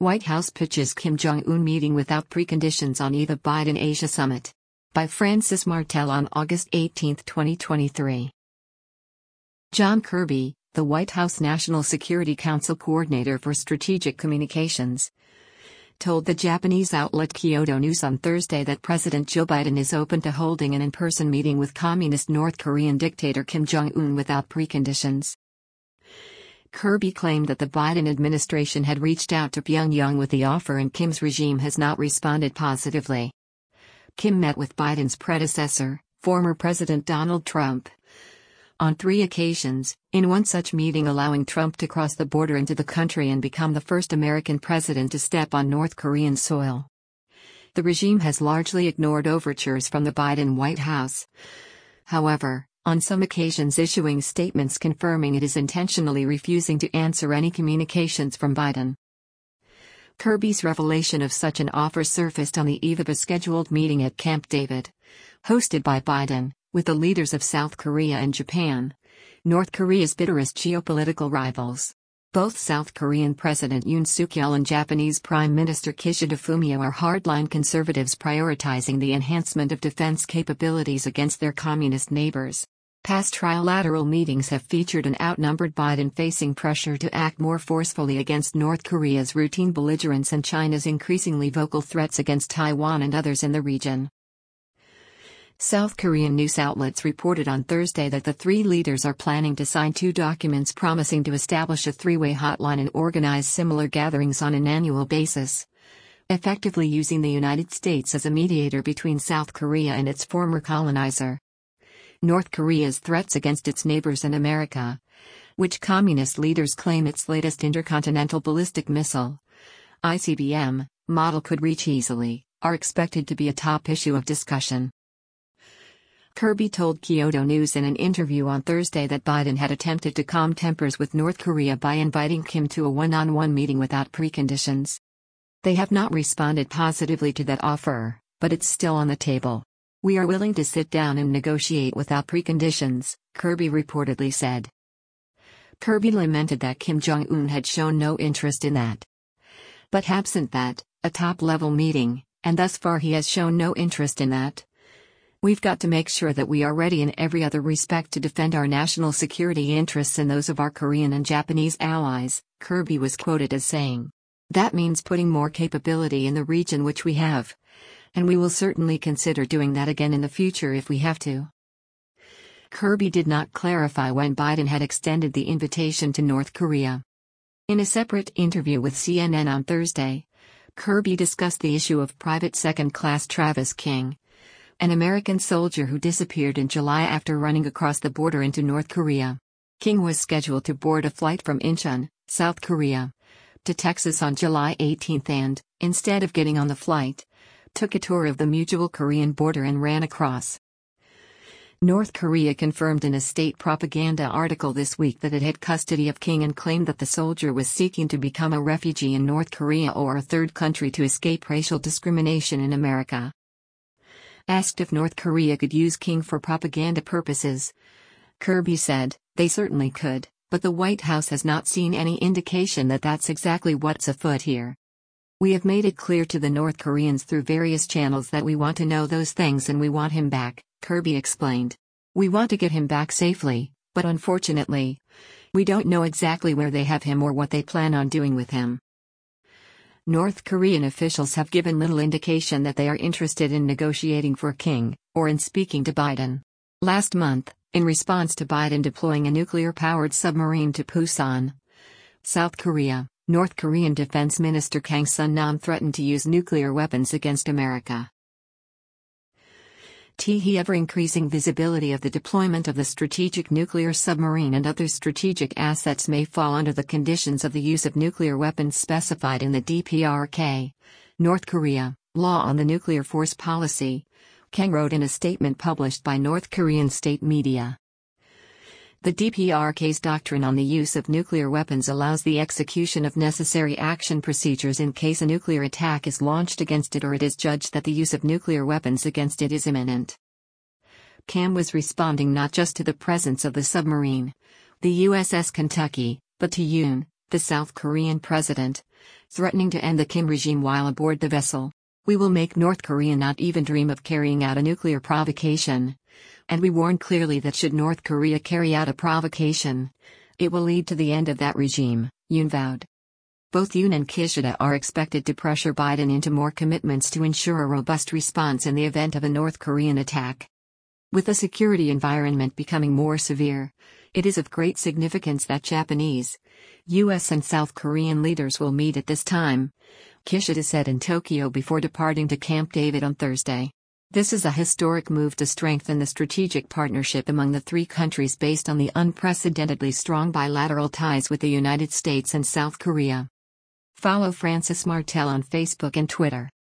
White House pitches Kim Jong-un meeting without preconditions on eve of Biden-Asia summit. By Francis Martel on August 18, 2023. John Kirby, the White House National Security Council Coordinator for Strategic Communications, told the Japanese outlet Kyodo News on Thursday that President Joe Biden is open to holding an in-person meeting with communist North Korean dictator Kim Jong-un without preconditions. Kirby claimed that the Biden administration had reached out to Pyongyang with the offer and Kim's regime has not responded positively. Kim met with Biden's predecessor, former President Donald Trump, on 3 occasions, in one such meeting allowing Trump to cross the border into the country and become the first American president to step on North Korean soil. The regime has largely ignored overtures from the Biden White House, however, on some occasions issuing statements confirming it is intentionally refusing to answer any communications from Biden. Kirby's revelation of such an offer surfaced on the eve of a scheduled meeting at Camp David, hosted by Biden, with the leaders of South Korea and Japan, North Korea's bitterest geopolitical rivals. Both South Korean President Yoon Suk-yeol and Japanese Prime Minister Kishida Fumio are hardline conservatives prioritizing the enhancement of defense capabilities against their communist neighbors. Past trilateral meetings have featured an outnumbered Biden facing pressure to act more forcefully against North Korea's routine belligerence and China's increasingly vocal threats against Taiwan and others in the region. South Korean news outlets reported on Thursday that the 3 leaders are planning to sign 2 documents promising to establish a 3-way hotline and organize similar gatherings on an annual basis, effectively using the United States as a mediator between South Korea and its former colonizer. North Korea's threats against its neighbors and America, which communist leaders claim its latest intercontinental ballistic missile, ICBM, model could reach easily, are expected to be a top issue of discussion. Kirby told Kyodo News in an interview on Thursday that Biden had attempted to calm tempers with North Korea by inviting Kim to a one-on-one meeting without preconditions. They have not responded positively to that offer, but it's still on the table. We are willing to sit down and negotiate without preconditions, Kirby reportedly said. Kirby lamented that Kim Jong-un had shown no interest in that. But absent that, a top-level meeting, and thus far he has shown no interest in that. We've got to make sure that we are ready in every other respect to defend our national security interests and those of our Korean and Japanese allies, Kirby was quoted as saying. That means putting more capability in the region, which we have. And we will certainly consider doing that again in the future if we have to. Kirby did not clarify when Biden had extended the invitation to North Korea. In a separate interview with CNN on Thursday, Kirby discussed the issue of Private Second-Class Travis King, an American soldier who disappeared in July after running across the border into North Korea. King was scheduled to board a flight from Incheon, South Korea, to Texas on July 18 and, instead of getting on the flight, took a tour of the mutual Korean border and ran across. North Korea confirmed in a state propaganda article this week that it had custody of King and claimed that the soldier was seeking to become a refugee in North Korea or a third country to escape racial discrimination in America. Asked if North Korea could use King for propaganda purposes, Kirby said, "They certainly could, but the White House has not seen any indication that that's exactly what's afoot here. We have made it clear to the North Koreans through various channels that we want to know those things and we want him back," Kirby explained. "We want to get him back safely, but unfortunately, we don't know exactly where they have him or what they plan on doing with him." North Korean officials have given little indication that they are interested in negotiating for King, or in speaking to Biden. Last month, in response to Biden deploying a nuclear-powered submarine to Pusan, South Korea, North Korean Defense Minister Kang Sun-nam threatened to use nuclear weapons against America. The ever-increasing visibility of the deployment of the strategic nuclear submarine and other strategic assets may fall under the conditions of the use of nuclear weapons specified in the DPRK, North Korea, Law on the Nuclear Force Policy, Kang wrote in a statement published by North Korean state media. The DPRK's doctrine on the use of nuclear weapons allows the execution of necessary action procedures in case a nuclear attack is launched against it or it is judged that the use of nuclear weapons against it is imminent. Kang was responding not just to the presence of the submarine, the USS Kentucky, but to Yoon, the South Korean president, threatening to end the Kim regime while aboard the vessel. "We will make North Korea not even dream of carrying out a nuclear provocation. And we warn clearly that should North Korea carry out a provocation, it will lead to the end of that regime," Yoon vowed. Both Yoon and Kishida are expected to pressure Biden into more commitments to ensure a robust response in the event of a North Korean attack. With the security environment becoming more severe, it is of great significance that Japanese, U.S. and South Korean leaders will meet at this time, Kishida said in Tokyo before departing to Camp David on Thursday. "This is a historic move to strengthen the strategic partnership among the three countries based on the unprecedentedly strong bilateral ties with the United States and South Korea." Follow Francis Martel on Facebook and Twitter.